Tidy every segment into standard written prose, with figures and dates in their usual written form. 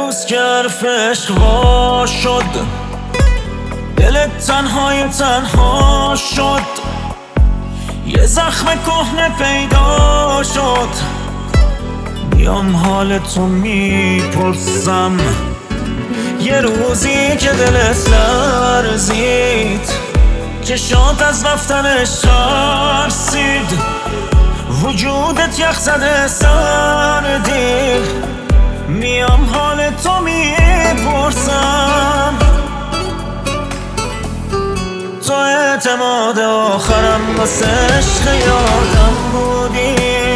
روز که حرف عشق وا شد، دلت تنها شد، یه زخم کهنه پیدا شد. میام حال تو میپرسم، یه روزی که دلت لرزید، چشات از رفتنش ترسید، وجودت یخ زده سردی. میام حال تو میپرسم، تو اعتماد آخرم واسه عشق یادم بودی.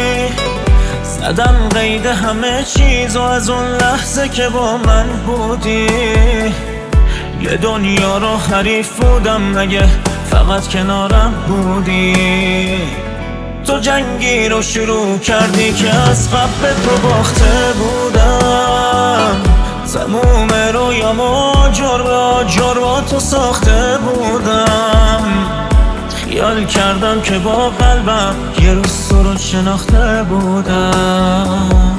زدم قید همه چیز و از اون لحظه که با من بودی، یه دنیا رو حریف بودم مگه فقط کنارم بودی. تو جنگی رو شروع کردی که از قبل تو باخته بودم، تموم رویامو جور با تو ساخته بودم. خیال کردم که با قلبم یه روز تو رو شناخته بودم.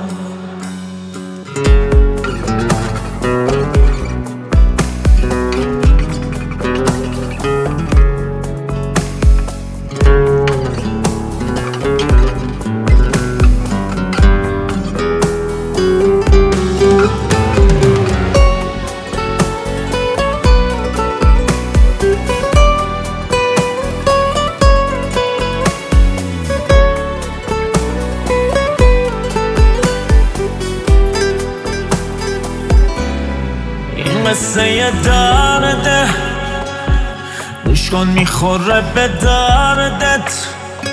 مثل یه درده، گوش کن میخوره به دردت.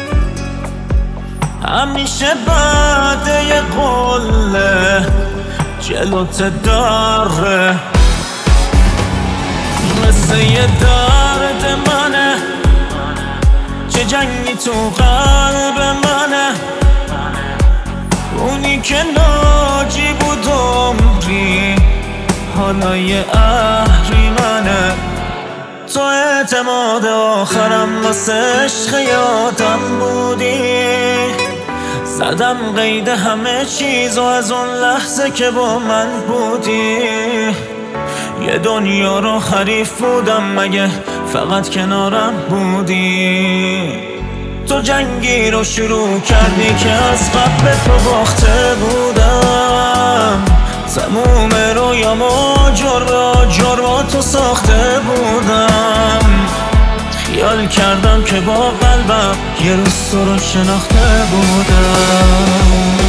همیشه بعد یه قله جلوت داره، مثل یه درد منه، چه جنگی تو قلب منه. اونی که ناجی بود عمری، حالا یه اهریمنه. تو اعتماد آخرم واسه عشق یادم بودی. زدم قید همه چیز و از اون لحظه که با من بودی، یه دنیا رو حریف بودم مگه فقط کنارم بودی. تو جنگی رو شروع کردی که از قبل تو باخته بودم، تموم رویامو جور با تو ساخته بودم. خیال کردم که با قلبم یه روز تو رو شناخته بودم.